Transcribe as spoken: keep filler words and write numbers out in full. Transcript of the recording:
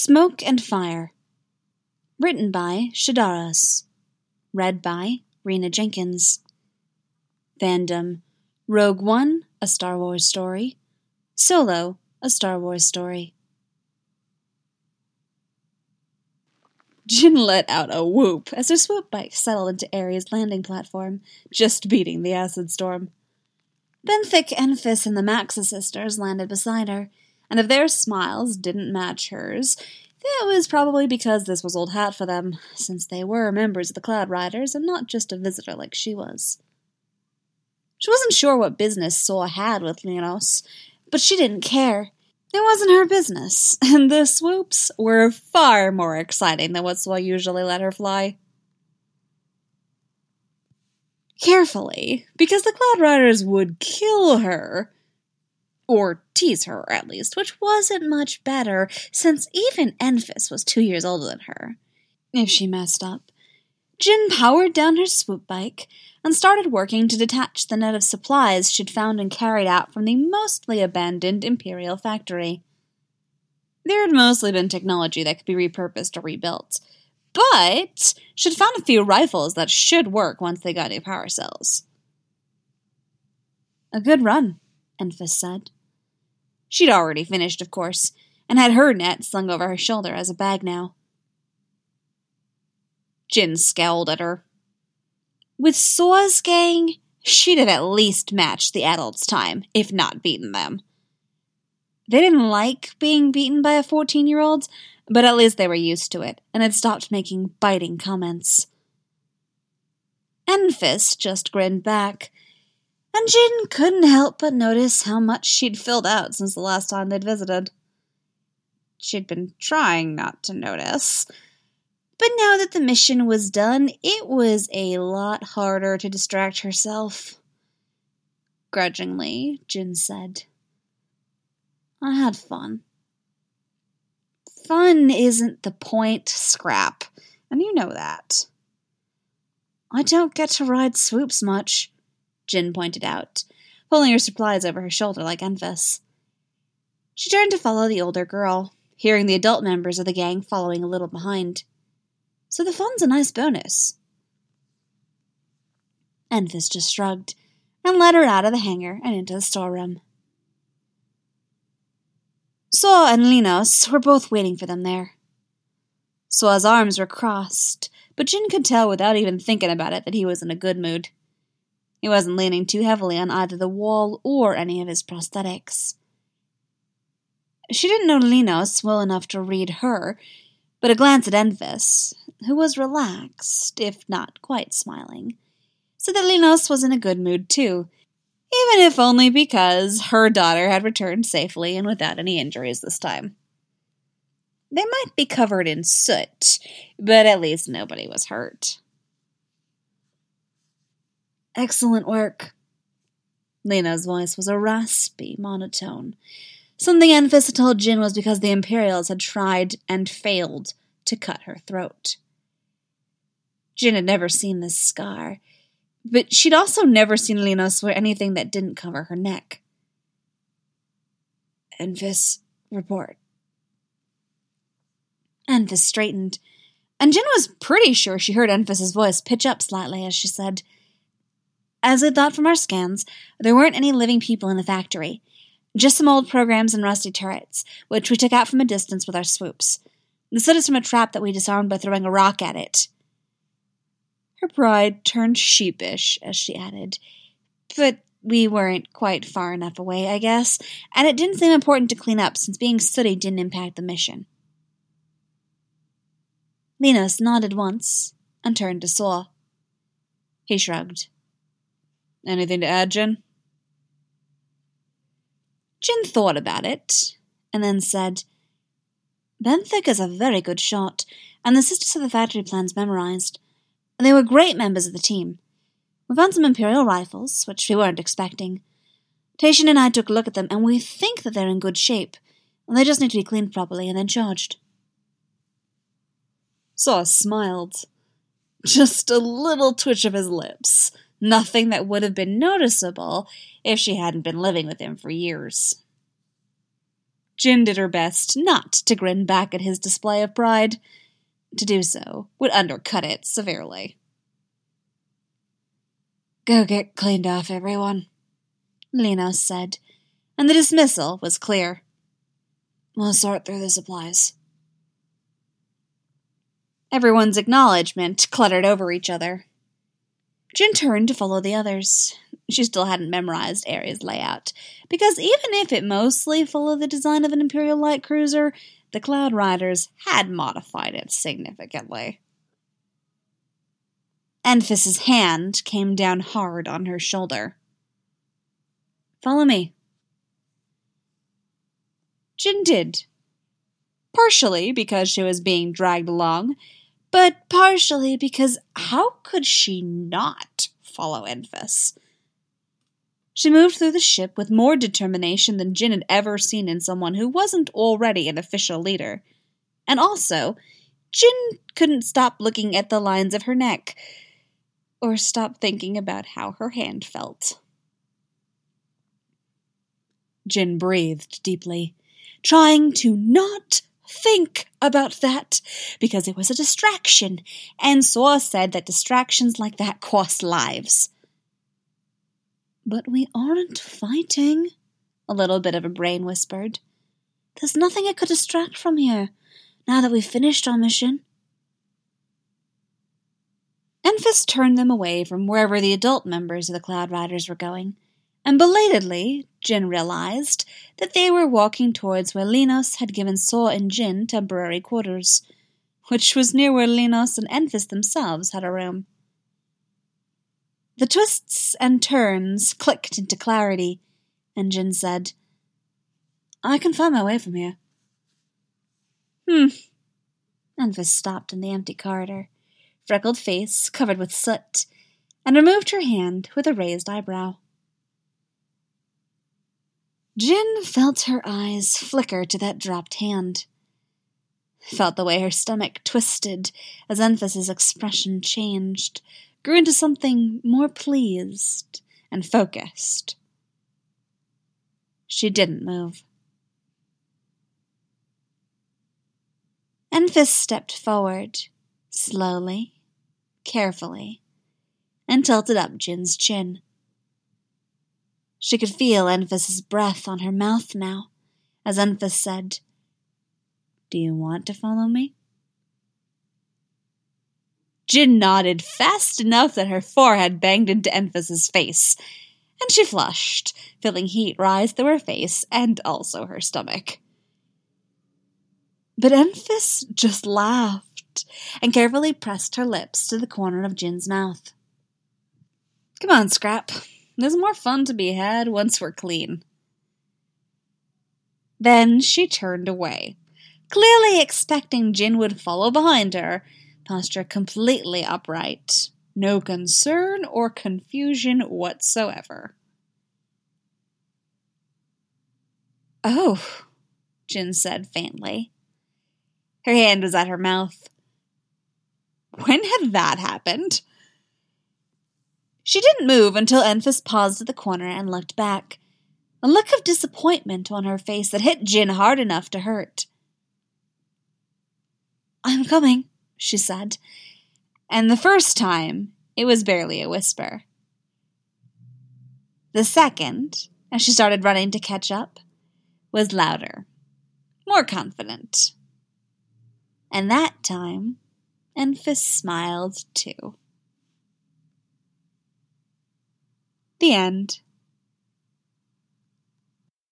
Smoke and Fire. Written by Shadaras. Read by Rena Jenkins. Fandom: Rogue One, a Star Wars story. Solo, a Star Wars story. Jin let out a whoop as her swoop bike settled into Ares' landing platform, just beating the acid storm. Benthic, Enfys, and the Maxa sisters landed beside her, and if their smiles didn't match hers, that was probably because this was old hat for them, since they were members of the Cloud Riders and not just a visitor like she was. She wasn't sure what business Saw had with Linos, but she didn't care. It wasn't her business, and the swoops were far more exciting than what Saw usually let her fly. Carefully, because the Cloud Riders would kill her. Or tease her, at least, which wasn't much better, since even Enfys was two years older than her. If she messed up. Jin powered down her swoop bike and started working to detach the net of supplies she'd found and carried out from the mostly abandoned Imperial factory. There had mostly been technology that could be repurposed or rebuilt, but she'd found a few rifles that should work once they got new power cells. A good run, Enfys said. She'd already finished, of course, and had her net slung over her shoulder as a bag now. Jin scowled at her. With Saw's gang, she'd have at least matched the adults' time, if not beaten them. They didn't like being beaten by a fourteen-year-old, but at least they were used to it, and had stopped making biting comments. Enfys just grinned back, and Jin couldn't help but notice how much she'd filled out since the last time they'd visited. She'd been trying not to notice, but now that the mission was done, it was a lot harder to distract herself. Grudgingly, Jin said, I had fun. Fun isn't the point, Scrap, and you know that. I don't get to ride swoops much, Jin pointed out, pulling her supplies over her shoulder like Enfys. She turned to follow the older girl, hearing the adult members of the gang following a little behind. So the fun's a nice bonus. Enfys just shrugged, and led her out of the hangar and into the storeroom. Saw and Linos were both waiting for them there. Saw's arms were crossed, but Jin could tell without even thinking about it that he was in a good mood. He wasn't leaning too heavily on either the wall or any of his prosthetics. She didn't know Linos well enough to read her, but a glance at Enfys, who was relaxed, if not quite smiling, said that Linos was in a good mood too, even if only because her daughter had returned safely and without any injuries this time. They might be covered in soot, but at least nobody was hurt. Excellent work. Lena's voice was a raspy monotone. Something Enfys had told Jin was because the Imperials had tried and failed to cut her throat. Jin had never seen this scar, but she'd also never seen Linos wear anything that didn't cover her neck. Enfys, report. Enfys straightened, and Jin was pretty sure she heard Enfys' voice pitch up slightly as she said, As I thought from our scans, there weren't any living people in the factory. Just some old programs and rusty turrets, which we took out from a distance with our swoops. The soot is from a trap that we disarmed by throwing a rock at it. Her pride turned sheepish as she added, But we weren't quite far enough away, I guess, and it didn't seem important to clean up since being sooty didn't impact the mission. Linos nodded once and turned to Saw. He shrugged. Anything to add, Jin? Jin thought about it, and then said, Benthic is a very good shot, and the sisters have the factory plans memorized. They were great members of the team. We found some Imperial rifles, which we weren't expecting. Taishin and I took a look at them, and we think that they're in good shape. They just need to be cleaned properly and then charged. Saw smiled. Just a little twitch of his lips. Nothing that would have been noticeable if she hadn't been living with him for years. Jin did her best not to grin back at his display of pride. To do so would undercut it severely. "Go get cleaned off, everyone," Linos said, and the dismissal was clear. "We'll sort through the supplies." Everyone's acknowledgement cluttered over each other. Jin turned to follow the others. She still hadn't memorized Ares' layout, because even if it mostly followed the design of an Imperial light cruiser, the Cloud Riders had modified it significantly. Enfys's hand came down hard on her shoulder. "Follow me." Jin did. Partially because she was being dragged along, but partially because how could she not follow Enfys? She moved through the ship with more determination than Jin had ever seen in someone who wasn't already an official leader. And also, Jin couldn't stop looking at the lines of her neck, or stop thinking about how her hand felt. Jin breathed deeply, trying to not think about that, because it was a distraction, and Saw said that distractions like that cost lives. "But we aren't fighting," a little bit of a brain whispered. "There's nothing it could distract from here, now that we've finished our mission." Enfys turned them away from wherever the adult members of the Cloud Riders were going, and belatedly, Jin realized that they were walking towards where Linos had given Saw and Jin temporary quarters, which was near where Linos and Enfys themselves had a room. The twists and turns clicked into clarity, and Jin said, "I can find my way from here." Hmm. Enfys stopped in the empty corridor, freckled face covered with soot, and removed her hand with a raised eyebrow. Jin felt her eyes flicker to that dropped hand. Felt the way her stomach twisted as Enfys's expression changed, grew into something more pleased and focused. She didn't move. Enfys stepped forward, slowly, carefully, and tilted up Jin's chin. She could feel Enfys's breath on her mouth now, as Enfys said, "Do you want to follow me?" Jin nodded fast enough that her forehead banged into Enfys's face, and she flushed, feeling heat rise through her face and also her stomach. But Enfys just laughed and carefully pressed her lips to the corner of Jin's mouth. "Come on, Scrap. There's more fun to be had once we're clean." Then she turned away, clearly expecting Jin would follow behind her, posture completely upright, no concern or confusion whatsoever. "Oh," Jin said faintly. Her hand was at her mouth. When had that happened? She didn't move until Enfys paused at the corner and looked back, a look of disappointment on her face that hit Jin hard enough to hurt. "I'm coming," she said, and the first time it was barely a whisper. The second, as she started running to catch up, was louder, more confident. And that time, Enfys smiled too. The end.